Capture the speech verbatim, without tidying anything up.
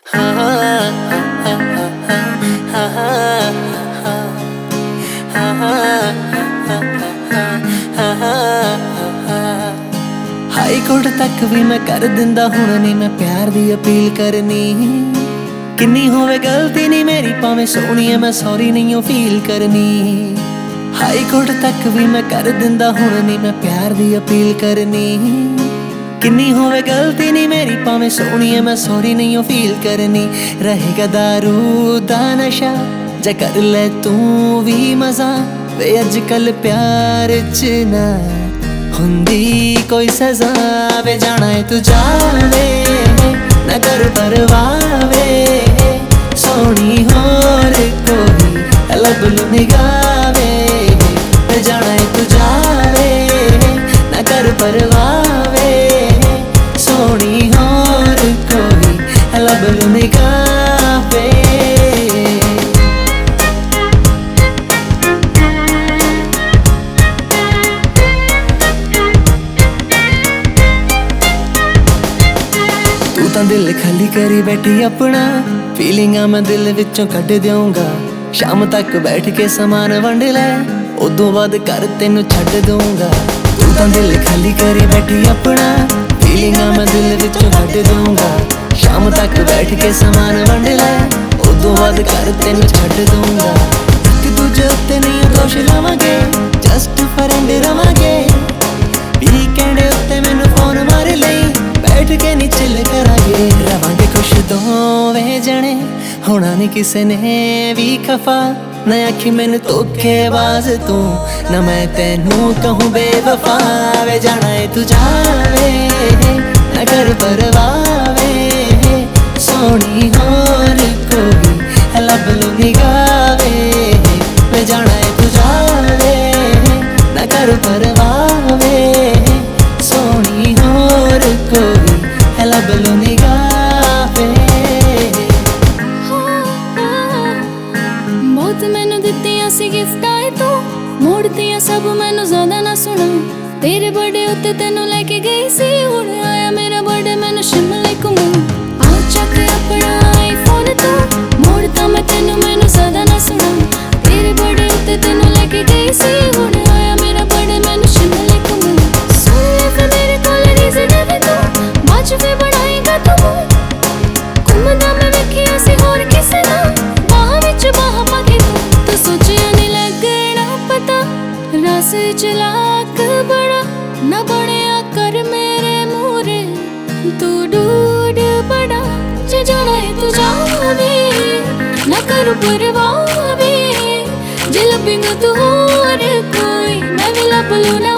high court तक भी मैं कर दिंदा हुण नहीं मैं प्यार दी अपील करनी किन्नी होवे गलती नहीं मेरी भावें सोहणीए मैं सॉरी नहीं ओ फील करनी हाई कोर्ट तक भी मैं कर दिंदा हुण नहीं मैं प्यार दी अपील करनी किन्नी होवे गलती नहीं मेरी भावें सोहणीए मैं सॉरी नहीं ओ फील करनी रहेगा दारू दा नशा जा कर ले तू भी मजा वे अजकल प्यार च ना हुंदी कोई सजा वे जाना है तू जावे ना कर परवाह वे सोहनी होर कोई लब लू निगावे वे जाना है तू जावे ना कर परवाह वे सोहनी होर कोई लब लू निगावे दिल खाली करी बैठी अपना फीलिंगा मैं दिल विचों कट दूंगा शाम तक बैठ के समान वंड लै उदों बाद कर तेनू छड्ड दूंगा तू तां दिल खाली करी बैठी अपना फीलिंगा मैं दिल विचों कट दूंगा शाम तक बैठ के समान वंड लै उदों बाद कर तेनू छड्ड दूंगा एक दूजे उत्ते नहीं दोष लावांगे जस्ट फ्रेंड रवांगे वीकेंड उत्ते मैनू फोन मार लई बैठ के नी चिल करांगे रवांगे खुश दोवें जने होना नहीं किसे ने भी खफा ना आखी मैनू धोखेबाज तू ना मैं तेनू कहूँ बेवफा वे जाना है तू जावे ना कर परवाह वे सोहनी होर कोई लब लू निगावे वे जाना है तू जावे ना कर परवाह वे सोहनी होर कोई लब लू निगावे बहुत मैनू दित्तियां सी गिफ्ट आए तू मोड़तियां सब मैनू ज्यादा ना सुना तेरे बर्थडे उत्ते तेनू लेके गई सी हुण आया मेरा बर्थडे मैनू शिमले घुमा आ चक अपना आईफोन तू मोड़ता मैं तेनू मैनू ज्यादा ना सुना तेरे बर्थडे उत्ते तेनू लेके गई सी हुण आया मेरा बर्थडे मैनू शिमले घुमा सुन ले फिर मेरे कोल रीज़न है तू बाच फिर बनाएगा तू घुमदा मैं वेखिया सी होर किसे ना बाह विच बाह पाके तू तो सोचिया नहीं लगना पता रस चलाक बड़ा ना बनिया कर मेरे मूरे तू डूड बड़ा जे जाना है तू जावे ना कर परवाह वे जे लभेगा तू होर कोई मैं भी लब लू ना